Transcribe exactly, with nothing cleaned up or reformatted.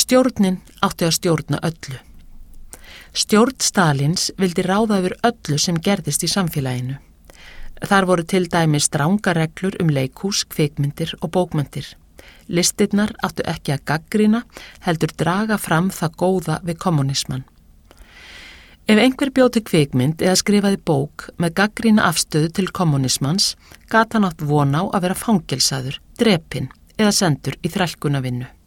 Stjórnin átti að stjórna öllu. Stjórn Stalins vildi ráða yfir öllu sem gerðist í samfélaginu. Þar voru til dæmis stranga reglur um leikhús, kvikmyndir og bókmyndir. Listirnar áttu ekki að gagnrýna, heldur draga fram það góða við kommunismann. Ef einhver bjó til kvikmynd eða skrifaði bók með gagnrýna afstöðu til kommunismans, gat hann átt von á að vera fangelsaður, drepinn eða sendur í þrælkunavinnu.